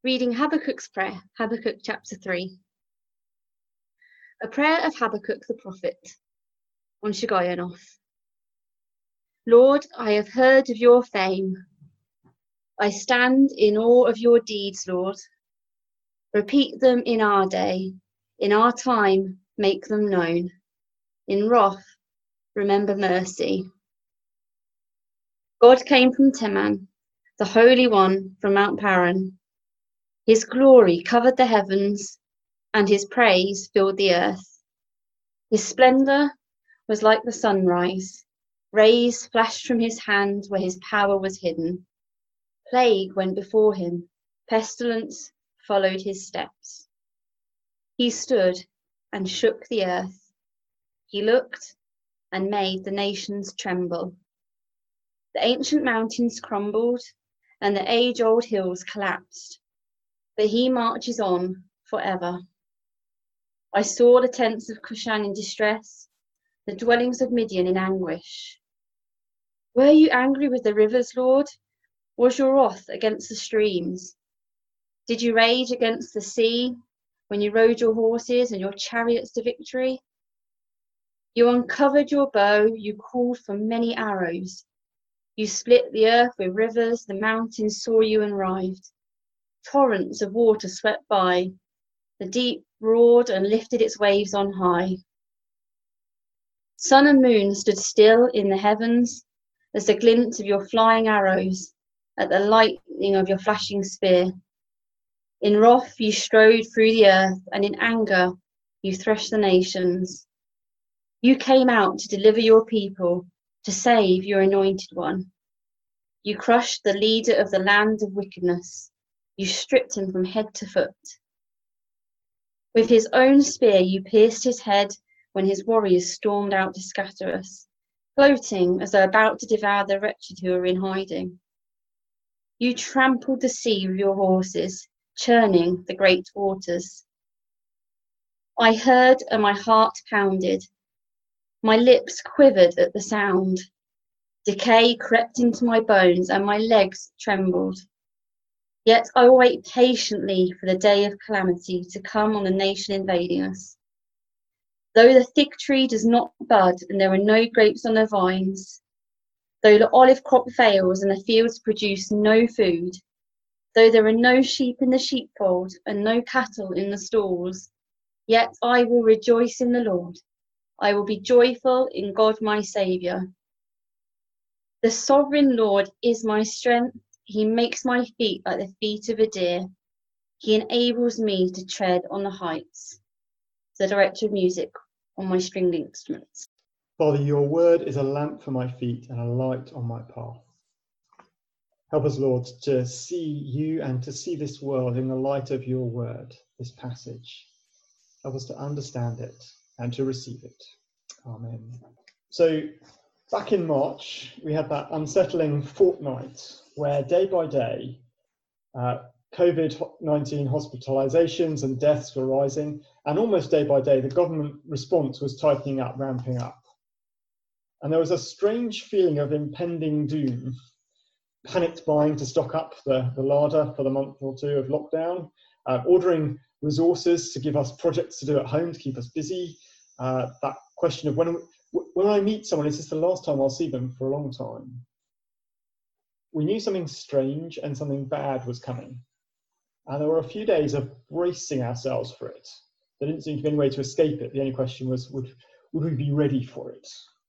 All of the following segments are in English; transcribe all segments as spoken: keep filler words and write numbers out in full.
Reading Habakkuk's prayer, Habakkuk chapter three. A prayer of Habakkuk the prophet on Shigionoth. Lord, I have heard of your fame. I stand in awe of your deeds, Lord. Repeat them in our day. In our time, make them known. In wrath, remember mercy. God came from Teman, the Holy One from Mount Paran. His glory covered the heavens, and his praise filled the earth. His splendor was like the sunrise. Rays flashed from his hand where his power was hidden. Plague went before him. Pestilence followed his steps. He stood and shook the earth. He looked and made the nations tremble. The ancient mountains crumbled and the age-old hills collapsed. But he marches on forever. I saw the tents of Cushan in distress, the dwellings of Midian in anguish. Were you angry with the rivers, Lord? Was your wrath against the streams? Did you rage against the sea when you rode your horses and your chariots to victory? You uncovered your bow, you called for many arrows. You split the earth with rivers, the mountains saw you and writhed. Torrents of water swept by, the deep roared and lifted its waves on high. Sun and moon stood still in the heavens as the glint of your flying arrows, at the lightning of your flashing spear. In wrath you strode through the earth, and in anger you threshed the nations. You came out to deliver your people, to save your anointed one. You crushed the leader of the land of wickedness. You stripped him from head to foot. With his own spear you pierced his head when his warriors stormed out to scatter us, floating as though about to devour the wretched who were in hiding. You trampled the sea with your horses, churning the great waters. I heard and my heart pounded. My lips quivered at the sound. Decay crept into my bones and my legs trembled. Yet I will wait patiently for the day of calamity to come on the nation invading us. Though the fig tree does not bud and there are no grapes on the vines, though the olive crop fails and the fields produce no food, though there are no sheep in the sheepfold and no cattle in the stalls, yet I will rejoice in the Lord. I will be joyful in God my Saviour. The sovereign Lord is my strength. He makes my feet like the feet of a deer. He enables me to tread on the heights. The director of music on my stringed instruments. Father, your word is a lamp for my feet and a light on my path. Help us, Lord, to see you and to see this world in the light of your word, this passage. Help us to understand it and to receive it. Amen. So, back in March, we had that unsettling fortnight where day by day, uh, COVID nineteen hospitalisations and deaths were rising, and almost day by day, the government response was tightening up, ramping up. And there was a strange feeling of impending doom, panicked buying to stock up the, the larder for the month or two of lockdown, uh, ordering resources to give us projects to do at home to keep us busy, uh, that question of when, when I meet someone, is this the last time I'll see them for a long time? We knew something strange and something bad was coming. And there were a few days of bracing ourselves for it. There didn't seem to be any way to escape it. The only question was, would, would we be ready for it?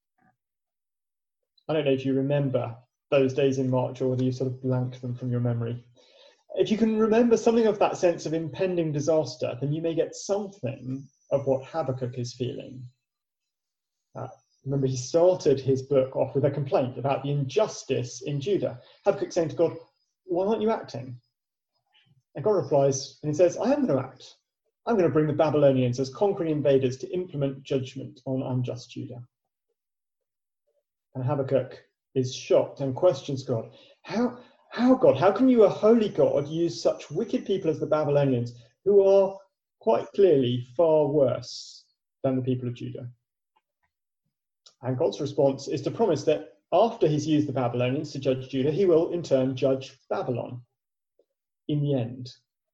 I don't know if you remember those days in March or whether you sort of blanked them from your memory. If you can remember something of that sense of impending disaster, then you may get something of what Habakkuk is feeling. Uh, remember, he started his book off with a complaint about the injustice in Judah. Habakkuk saying to God, why aren't you acting? And God replies, and he says, I am going to act. I'm going to bring the Babylonians as conquering invaders to implement judgment on unjust Judah. And Habakkuk is shocked and questions God. How, how God, how can you, a holy God, use such wicked people as the Babylonians, who are quite clearly far worse than the people of Judah? And God's response is to promise that after he's used the Babylonians to judge Judah, he will in turn judge Babylon in the end.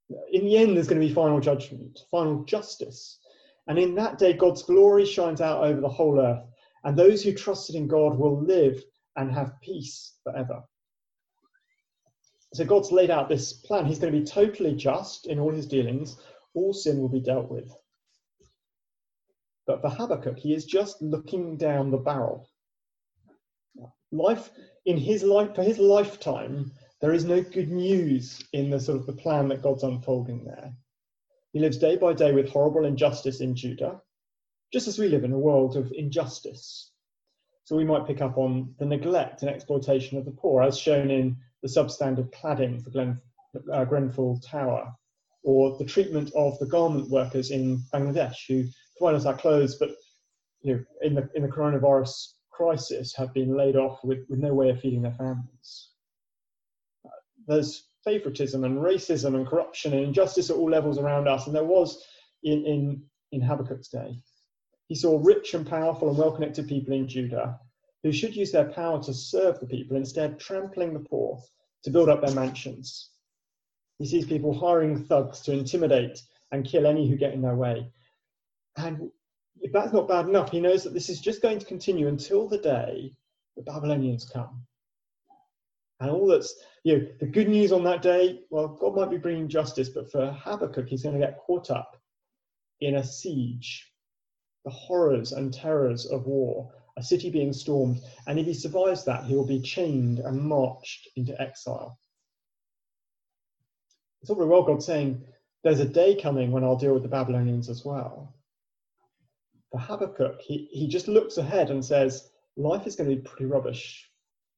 In the end, there's going to be final judgment, final justice. And in that day, God's glory shines out over the whole earth, and those who trusted in God will live and have peace forever. So God's laid out this plan. He's going to be totally just in all his dealings. All sin will be dealt with. But for Habakkuk, he is just looking down the barrel. Life in his life, for his lifetime, there is no good news in the sort of the plan that God's unfolding there. He lives day by day with horrible injustice in Judah, just as we live in a world of injustice. So we might pick up on the neglect and exploitation of the poor, as shown in the substandard cladding for Glen, uh, Grenfell Tower, or the treatment of the garment workers in Bangladesh who provide us our clothes, but you know, in the in the coronavirus crisis have been laid off with, with no way of feeding their families. Uh, there's favouritism and racism and corruption and injustice at all levels around us, and there was in, in, in Habakkuk's day. He saw rich and powerful and well-connected people in Judah who should use their power to serve the people, instead trampling the poor to build up their mansions. He sees people hiring thugs to intimidate and kill any who get in their way. And if that's not bad enough, he knows that this is just going to continue until the day the Babylonians come. And all that's, you know, the good news on that day, well, God might be bringing justice, but for Habakkuk, he's going to get caught up in a siege, the horrors and terrors of war, a city being stormed. And if he survives that, he will be chained and marched into exile. It's all very well God saying, there's a day coming when I'll deal with the Babylonians as well. For Habakkuk, he, he just looks ahead and says, life is going to be pretty rubbish.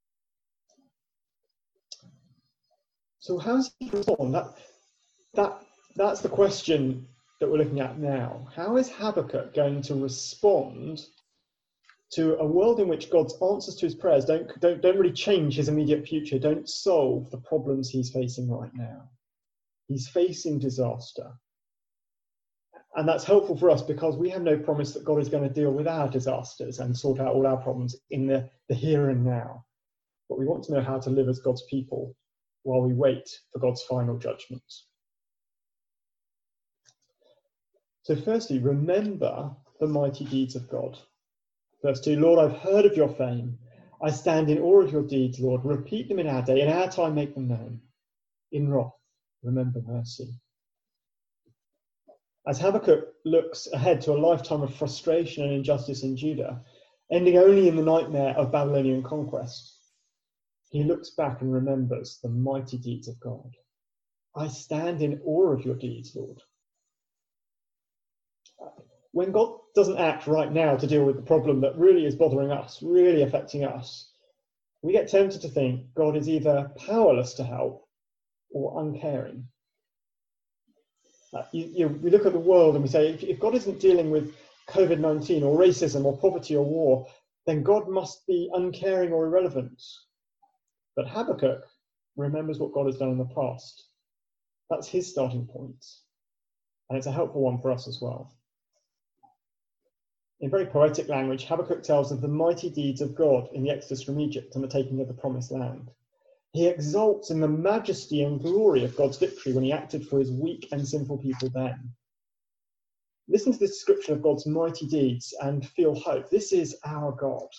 So how does he respond? That, that, that's the question that we're looking at now. How is Habakkuk going to respond to a world in which God's answers to his prayers don't, don't, don't really change his immediate future, don't solve the problems he's facing right now? He's facing disaster. And that's helpful for us because we have no promise that God is going to deal with our disasters and sort out all our problems in the, the here and now. But we want to know how to live as God's people while we wait for God's final judgment. So firstly, remember the mighty deeds of God. Verse two, Lord, I've heard of your fame. I stand in awe of your deeds, Lord. Repeat them in our day. In our time, make them known. In wrath, remember mercy. As Habakkuk looks ahead to a lifetime of frustration and injustice in Judah, ending only in the nightmare of Babylonian conquest, he looks back and remembers the mighty deeds of God. I stand in awe of your deeds, Lord. When God doesn't act right now to deal with the problem that really is bothering us, really affecting us, we get tempted to think God is either powerless to help or uncaring. Uh, you, you know, we look at the world and we say, if, if God isn't dealing with COVID nineteen or racism or poverty or war, then God must be uncaring or irrelevant. But Habakkuk remembers what God has done in the past. That's his starting point. And it's a helpful one for us as well. In very poetic language, Habakkuk tells of the mighty deeds of God in the exodus from Egypt and the taking of the promised land. He exults in the majesty and glory of God's victory when he acted for his weak and sinful people then. Listen to this description of God's mighty deeds and feel hope. This is our God.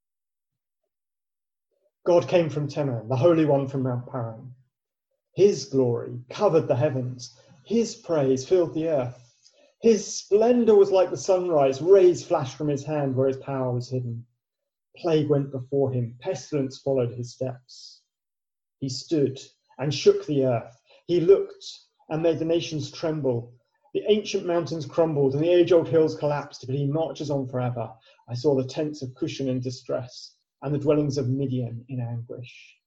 God came from Teman, the Holy One from Mount Paran. His glory covered the heavens. His praise filled the earth. His splendour was like the sunrise. Rays flashed from his hand where his power was hidden. Plague went before him. Pestilence followed his steps. He stood and shook the earth. He looked and made the nations tremble. The ancient mountains crumbled and the age-old hills collapsed, but he marches on forever. I saw the tents of Cushan in distress and the dwellings of Midian in anguish.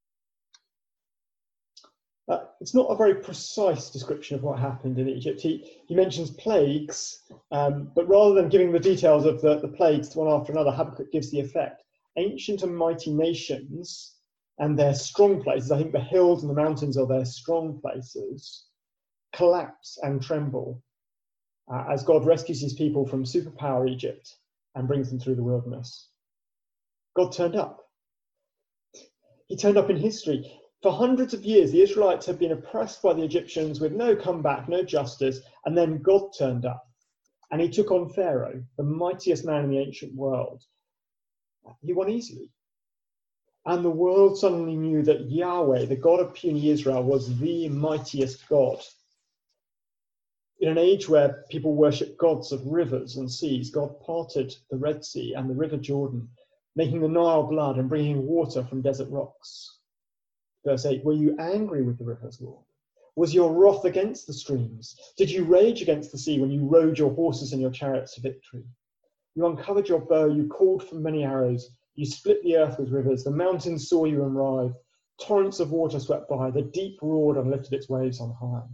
Uh, it's not a very precise description of what happened in Egypt. He, he mentions plagues, um, but rather than giving the details of the, the plagues one after another, Habakkuk gives the effect. Ancient and mighty nations and their strong places, I think the hills and the mountains are their strong places, collapse and tremble uh, as God rescues his people from superpower Egypt and brings them through the wilderness. God turned up. He turned up in history. For hundreds of years, the Israelites had been oppressed by the Egyptians with no comeback, no justice, and then God turned up and he took on Pharaoh, the mightiest man in the ancient world. He won easily. And the world suddenly knew that Yahweh, the God of puny Israel, was the mightiest God. In an age where people worship gods of rivers and seas, God parted the Red Sea and the River Jordan, making the Nile blood and bringing water from desert rocks. Verse eight, were you angry with the rivers, Lord? Was your wrath against the streams? Did you rage against the sea when you rode your horses and your chariots to victory? You uncovered your bow, you called for many arrows, you split the earth with rivers, the mountains saw you and writhed, torrents of water swept by, the deep roared and lifted its waves on high.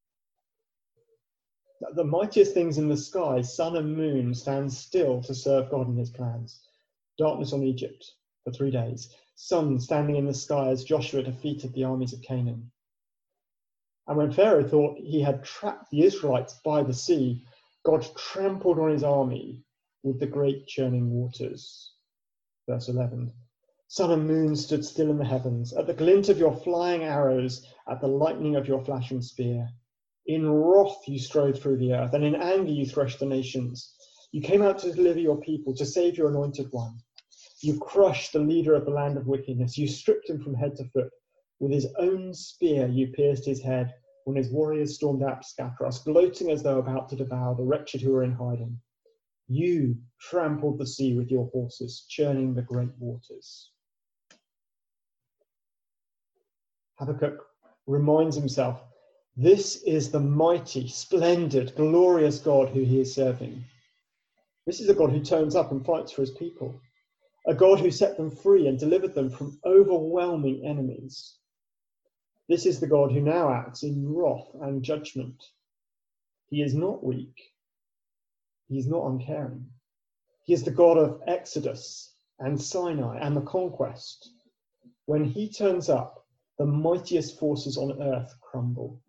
The mightiest things in the sky, sun and moon, stand still to serve God in his plans. Darkness on Egypt for three days, sun standing in the sky as Joshua defeated the armies of Canaan. And when Pharaoh thought he had trapped the Israelites by the sea, God trampled on his army with the great churning waters. Verse eleven, sun and moon stood still in the heavens, at the glint of your flying arrows, at the lightning of your flashing spear. In wrath you strode through the earth, and in anger you threshed the nations. You came out to deliver your people, to save your anointed one. You crushed the leader of the land of wickedness. You stripped him from head to foot. With his own spear you pierced his head when his warriors stormed out to scatter us, gloating as though about to devour the wretched who were in hiding. You trampled the sea with your horses, churning the great waters. Habakkuk reminds himself, this is the mighty, splendid, glorious God who he is serving. This is a God who turns up and fights for his people, a God who set them free and delivered them from overwhelming enemies. This is the God who now acts in wrath and judgment. He is not weak. He is not uncaring. He is the God of Exodus and Sinai and the conquest. When he turns up, the mightiest forces on earth crumble.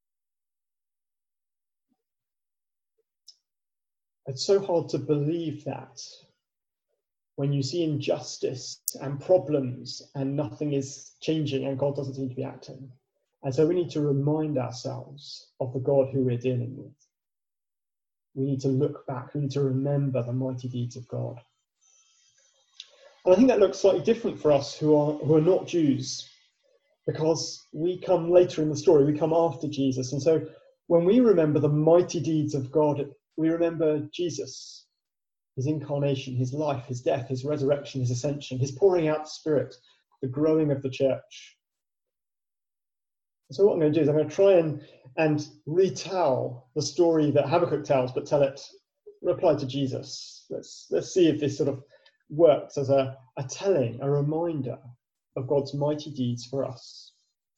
It's so hard to believe that when you see injustice and problems and nothing is changing and God doesn't seem to be acting. And so we need to remind ourselves of the God who we're dealing with. We need to look back, we need to remember the mighty deeds of God. And I think that looks slightly different for us who are who are not Jews, because we come later in the story, we come after Jesus. And so when we remember the mighty deeds of God, we remember Jesus, his incarnation, his life, his death, his resurrection, his ascension, his pouring out the Spirit, the growing of the church. So what I'm going to do is I'm going to try and, and retell the story that Habakkuk tells, but tell it, reply to Jesus. Let's, let's see if this sort of works as a, a telling, a reminder of God's mighty deeds for us.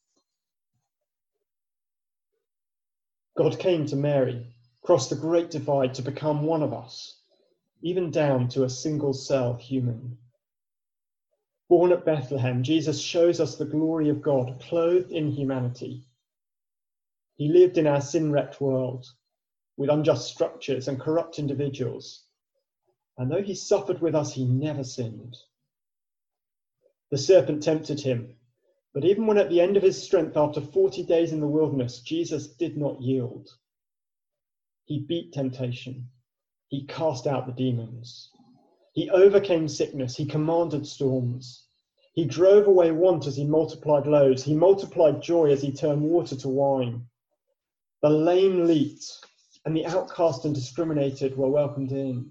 God came to Mary, crossed the great divide to become one of us, even down to a single cell human. Born at Bethlehem, Jesus shows us the glory of God, clothed in humanity. He lived in our sin-wrecked world, with unjust structures and corrupt individuals. And though he suffered with us, he never sinned. The serpent tempted him, but even when at the end of his strength, after forty days in the wilderness, Jesus did not yield. He beat temptation. He cast out the demons. He overcame sickness. He commanded storms. He drove away want as he multiplied loaves. He multiplied joy as he turned water to wine. The lame leaped, and the outcast and discriminated were welcomed in.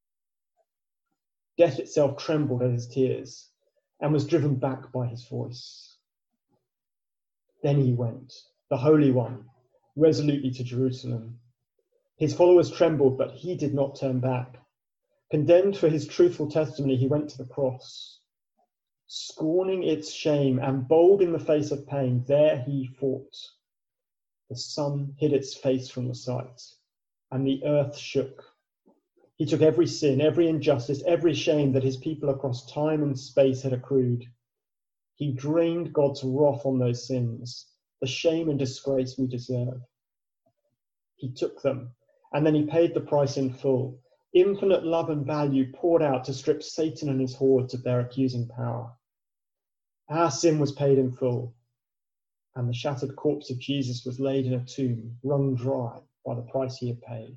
Death itself trembled at his tears and was driven back by his voice. Then he went, the Holy One, resolutely to Jerusalem. His followers trembled, but he did not turn back. Condemned for his truthful testimony, he went to the cross. Scorning its shame and bold in the face of pain, there he fought. The sun hid its face from the sight, and the earth shook. He took every sin, every injustice, every shame that his people across time and space had accrued. He drained God's wrath on those sins, the shame and disgrace we deserve. He took them, and then he paid the price in full. Infinite love and value poured out to strip Satan and his hordes of their accusing power. Our sin was paid in full. and the shattered corpse of Jesus was laid in a tomb, wrung dry by the price he had paid.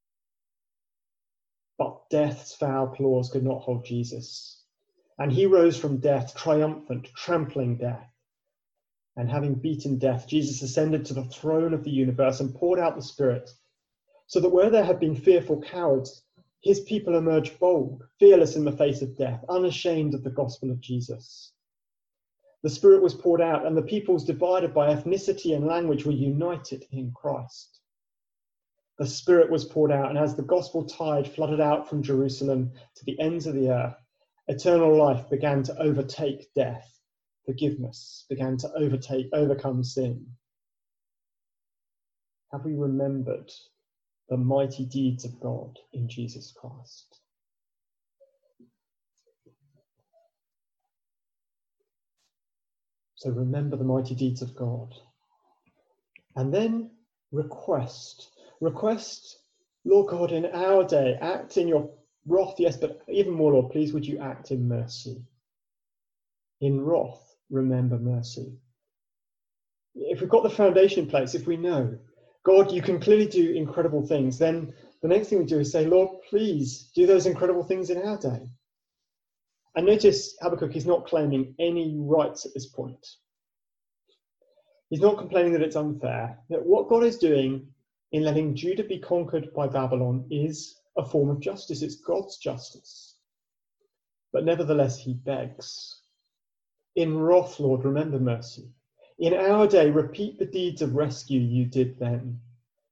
But death's foul claws could not hold Jesus, and he rose from death triumphant, trampling death. And having beaten death, Jesus ascended to the throne of the universe and poured out the Spirit, so that where there had been fearful cowards, his people emerged bold, fearless in the face of death, unashamed of the gospel of Jesus. The Spirit was poured out, and the peoples divided by ethnicity and language were united in Christ. The Spirit was poured out, and as the gospel tide flooded out from Jerusalem to the ends of the earth, eternal life began to overtake death. Forgiveness began to overtake, overcome sin. Have we remembered the mighty deeds of God in Jesus Christ? So remember the mighty deeds of God. And then request. Request, Lord God, in our day, act in your wrath, yes, but even more, Lord, please would you act in mercy. In wrath, remember mercy. If we've got the foundation in place, if we know, God, you can clearly do incredible things, then the next thing we do is say, Lord, please do those incredible things in our day. And notice Habakkuk is not claiming any rights at this point. He's not complaining that it's unfair. That what God is doing in letting Judah be conquered by Babylon is a form of justice. It's God's justice. But nevertheless, he begs. In wrath, Lord, remember mercy. In our day, repeat the deeds of rescue you did then.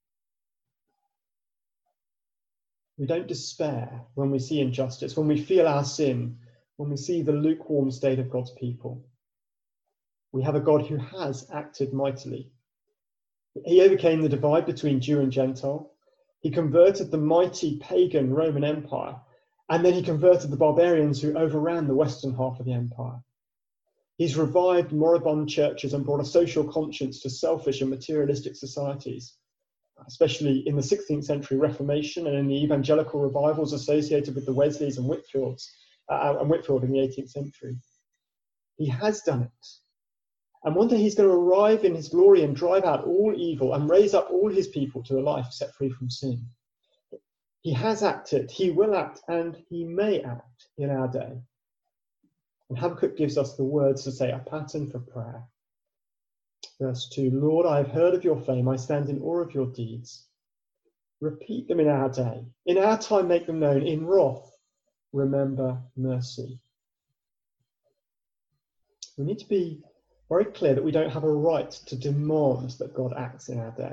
We don't despair when we see injustice, when we feel our sin, when we see the lukewarm state of God's people. We have a God who has acted mightily. He overcame the divide between Jew and Gentile. He converted the mighty pagan Roman Empire, and then he converted the barbarians who overran the western half of the empire. He's revived moribund churches and brought a social conscience to selfish and materialistic societies, especially in the sixteenth century Reformation and in the evangelical revivals associated with the Wesleys and Whitfields, uh, and Whitfield in the eighteenth century. He has done it. And one day he's going to arrive in his glory and drive out all evil and raise up all his people to a life set free from sin. He has acted, he will act, and he may act in our day. And Habakkuk gives us the words to say, a pattern for prayer. Verse two, Lord, I have heard of your fame. I stand in awe of your deeds. Repeat them in our day. In our time, make them known. In wrath, remember mercy. We need to be very clear that we don't have a right to demand that God acts in our day.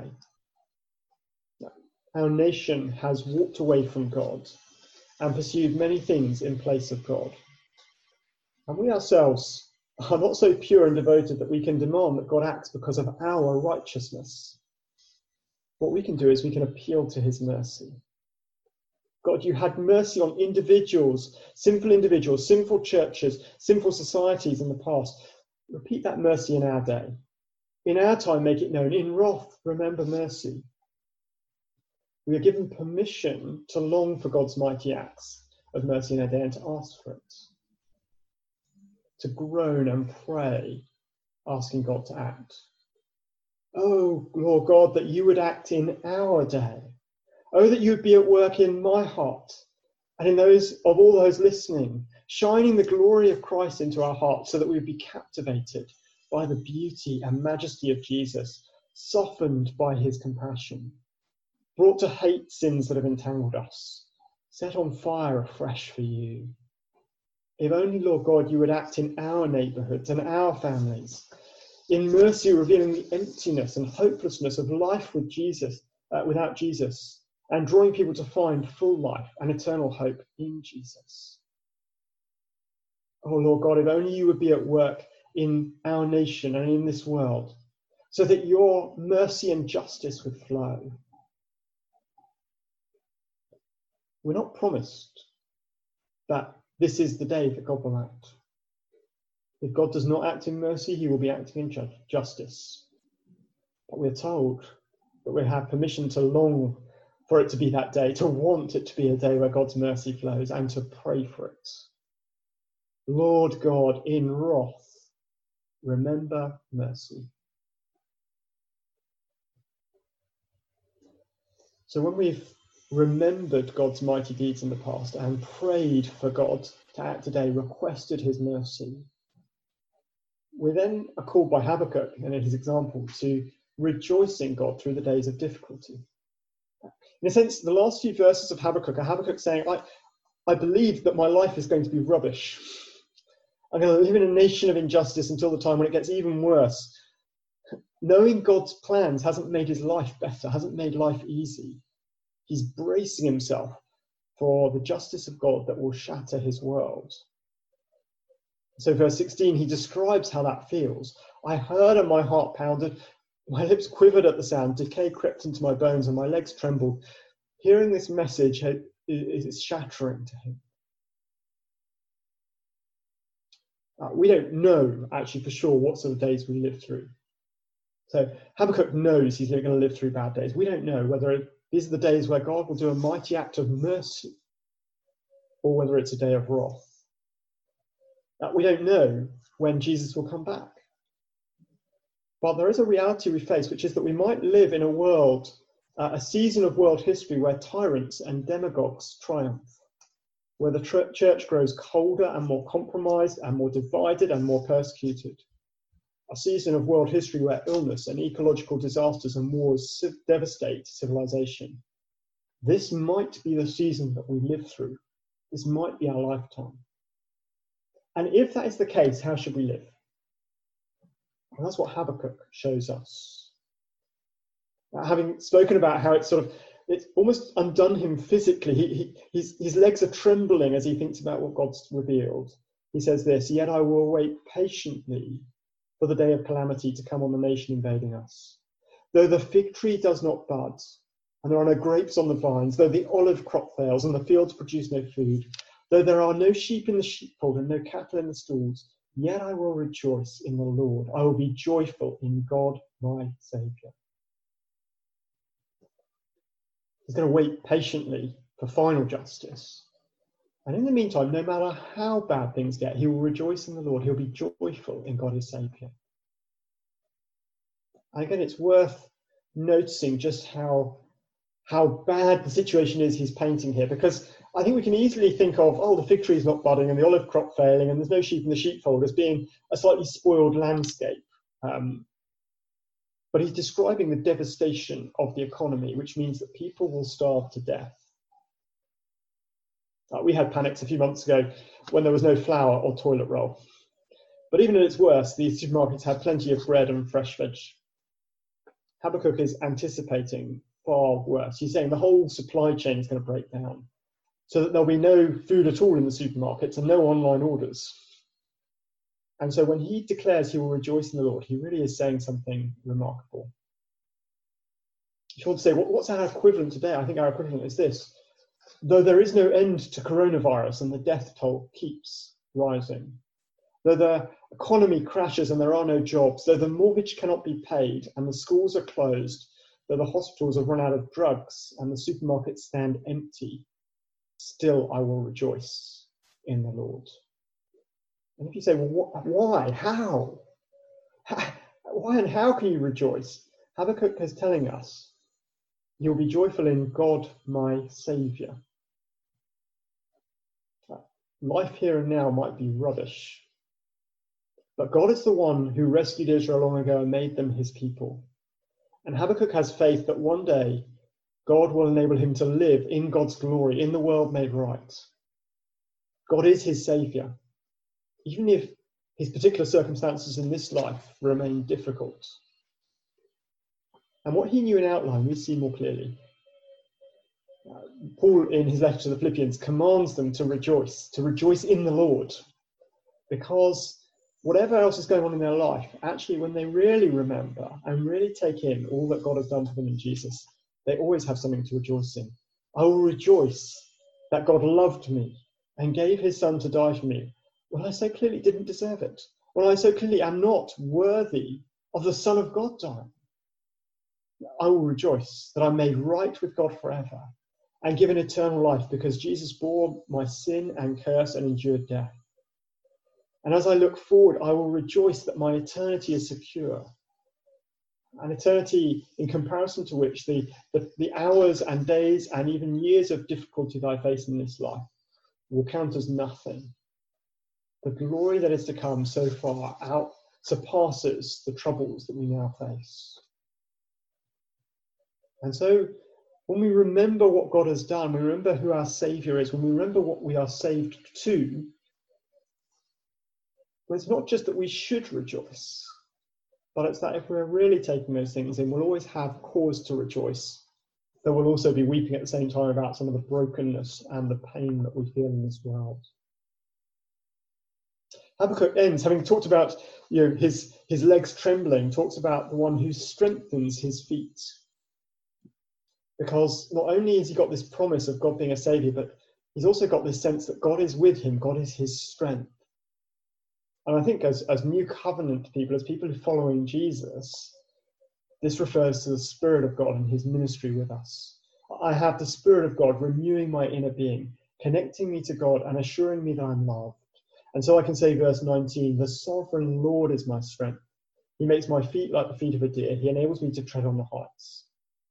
Our nation has walked away from God and pursued many things in place of God. And we ourselves are not so pure and devoted that we can demand that God acts because of our righteousness. What we can do is we can appeal to his mercy. God, you had mercy on individuals, sinful individuals, sinful churches, sinful societies in the past. Repeat that mercy in our day. In our time, make it known. In wrath, remember mercy. We are given permission to long for God's mighty acts of mercy in our day and to ask for it. To groan and pray, asking God to act. Oh, Lord God, that you would act in our day. Oh, that you would be at work in my heart and in those of all those listening, shining the glory of Christ into our hearts so that we would be captivated by the beauty and majesty of Jesus, softened by his compassion, brought to hate sins that have entangled us, set on fire afresh for you. If only, Lord God, you would act in our neighbourhoods and our families, in mercy revealing the emptiness and hopelessness of life with Jesus, uh, without Jesus, and drawing people to find full life and eternal hope in Jesus. Oh, Lord God, if only you would be at work in our nation and in this world, so that your mercy and justice would flow. We're not promised that this is the day that God will act. If God does not act in mercy, he will be acting in ju- justice. But we're told that we have permission to long for it to be that day, to want it to be a day where God's mercy flows, and to pray for it. Lord God, in wrath, remember mercy. So when we've remembered God's mighty deeds in the past and prayed for God to act today, requested his mercy, we then are called by Habakkuk, and in his example, to rejoice in God through the days of difficulty. In a sense, the last few verses of Habakkuk are Habakkuk saying, I, I believe that my life is going to be rubbish. I'm going to live in a nation of injustice until the time when it gets even worse. Knowing God's plans hasn't made his life better, hasn't made life easy. He's bracing himself for the justice of God that will shatter his world. So verse sixteen, he describes how that feels. I heard and my heart pounded, my lips quivered at the sound, decay crept into my bones and my legs trembled. Hearing this message is shattering to him. Uh, we don't know actually for sure what sort of days we live through. So Habakkuk knows he's going to live through bad days. We don't know whether it, these are the days where God will do a mighty act of mercy or whether it's a day of wrath. Uh, we don't know when Jesus will come back. But there is a reality we face, which is that we might live in a world, uh, a season of world history where tyrants and demagogues triumph, where the tr- church grows colder and more compromised and more divided and more persecuted. A season of world history where illness and ecological disasters and wars devastate civilization. This might be the season that we live through. This might be our lifetime. And if that is the case, how should we live? And that's what Habakkuk shows us. Having spoken about how it's sort of, it's almost undone him physically. He, he, his, his legs are trembling as he thinks about what God's revealed. He says this, yet I will wait patiently for the day of calamity to come on the nation invading us. Though the fig tree does not bud, and there are no grapes on the vines, though the olive crop fails and the fields produce no food, though there are no sheep in the sheepfold and no cattle in the stalls, yet I will rejoice in the Lord. I will be joyful in God, my Saviour. He's going to wait patiently for final justice. And in the meantime, no matter how bad things get, he will rejoice in the Lord. He'll be joyful in God, his Saviour. And again, it's worth noticing just how, how bad the situation is he's painting here, because I think we can easily think of, oh, the fig tree is not budding and the olive crop failing and there's no sheep in the sheepfold as being a slightly spoiled landscape. Um, but he's describing the devastation of the economy, which means that people will starve to death. Uh, we had panics a few months ago when there was no flour or toilet roll. But even at its worst, these supermarkets had plenty of bread and fresh veg. Habakkuk is anticipating far worse. He's saying the whole supply chain is going to break down, so that there'll be no food at all in the supermarkets and no online orders. And so when he declares he will rejoice in the Lord, he really is saying something remarkable. If you want to say, what's our equivalent today? I think our equivalent is this. Though there is no end to coronavirus and the death toll keeps rising, though the economy crashes and there are no jobs, though the mortgage cannot be paid and the schools are closed, though the hospitals have run out of drugs and the supermarkets stand empty, still I will rejoice in the Lord. And if you say, well, what, why? How? how? Why and how can you rejoice? Habakkuk is telling us, you'll be joyful in God, my Saviour. Life here and now might be rubbish, but God is the one who rescued Israel long ago and made them his people. And Habakkuk has faith that one day God will enable him to live in God's glory, in the world made right. God is his Saviour, even if his particular circumstances in this life remain difficult. And what he knew in outline, we see more clearly. Uh, Paul, in his letter to the Philippians, commands them to rejoice, to rejoice in the Lord, because whatever else is going on in their life, actually, when they really remember and really take in all that God has done for them in Jesus, they always have something to rejoice in. I will rejoice that God loved me and gave his son to die for me when I so clearly didn't deserve it, when I so clearly am not worthy of the Son of God dying. I will rejoice that I'm made right with God forever and given eternal life because Jesus bore my sin and curse and endured death. And as I look forward, I will rejoice that my eternity is secure. an eternity in comparison to which the, the, the hours and days and even years of difficulty that I face in this life will count as nothing. The glory that is to come so far out surpasses the troubles that we now face. And so when we remember what God has done, we remember who our Saviour is, when we remember what we are saved to, well, it's not just that we should rejoice, but it's that if we're really taking those things in, we'll always have cause to rejoice. There will also be weeping at the same time about some of the brokenness and the pain that we feel in this world. Habakkuk ends, having talked about you know, his, his legs trembling, talks about the one who strengthens his feet. Because not only has he got this promise of God being a saviour, but he's also got this sense that God is with him, God is his strength. And I think as, as new covenant people, as people who are following Jesus, this refers to the Spirit of God and his ministry with us. I have the Spirit of God renewing my inner being, connecting me to God and assuring me that I'm loved. And so I can say, verse nineteen, the sovereign Lord is my strength. He makes my feet like the feet of a deer. He enables me to tread on the heights.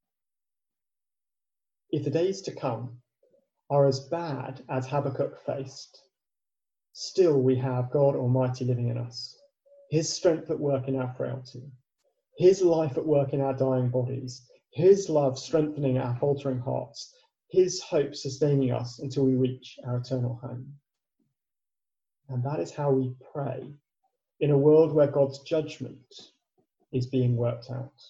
If the days to come are as bad as Habakkuk faced, still we have God Almighty living in us, his strength at work in our frailty, his life at work in our dying bodies, his love strengthening our faltering hearts, his hope sustaining us until we reach our eternal home. And that is how we pray in a world where God's judgment is being worked out.